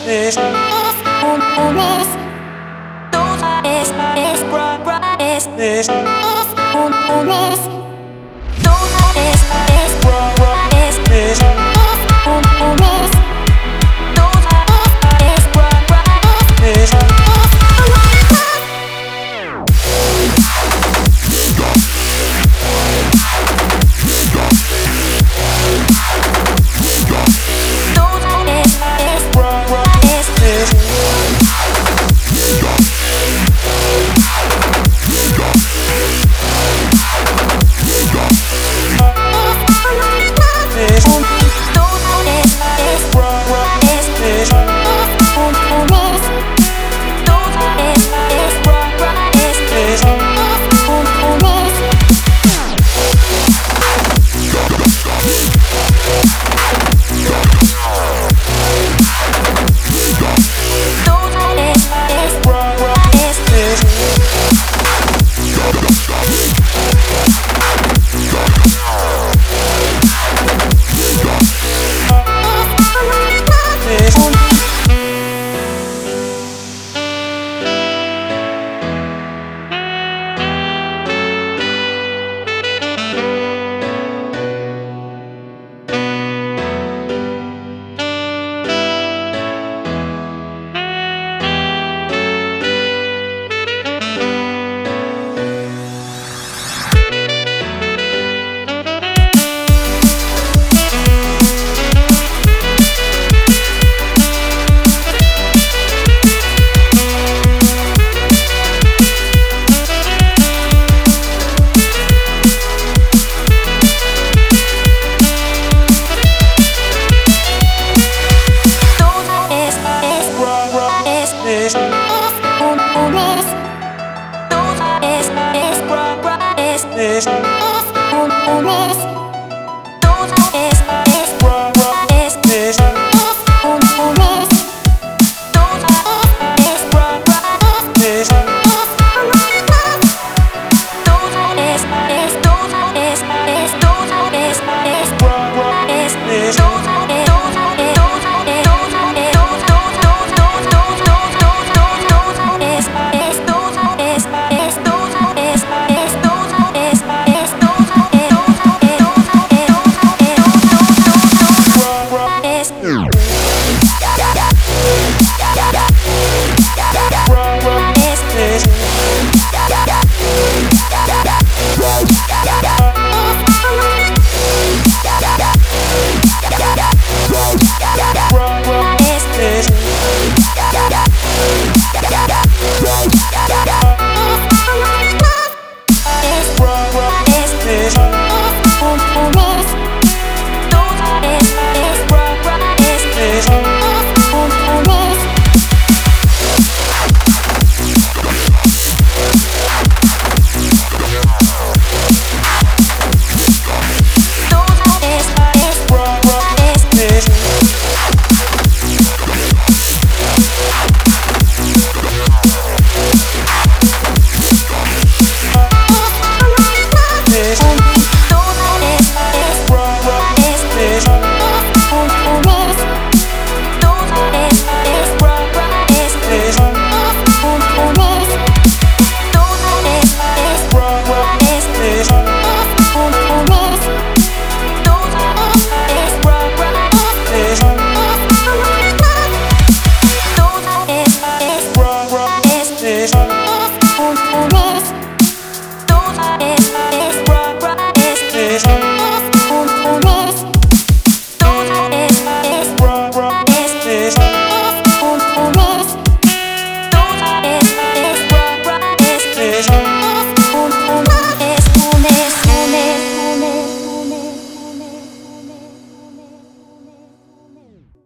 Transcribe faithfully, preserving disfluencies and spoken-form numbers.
es, un, un es, dos es, es, bra, bra, es, es, un, un es, dos es, es, bra, bra, es, es, un, un es, dos es, bra, bra, es, es. Es, un, un es, dos es, es, bra, bra, es, es, un, un es, dos es, es, bra, bra, es, es, un, un es, dos es, bra, bra, es, dos es, es, dos es, es, dos es, es, bra, bra, es, es, dos es,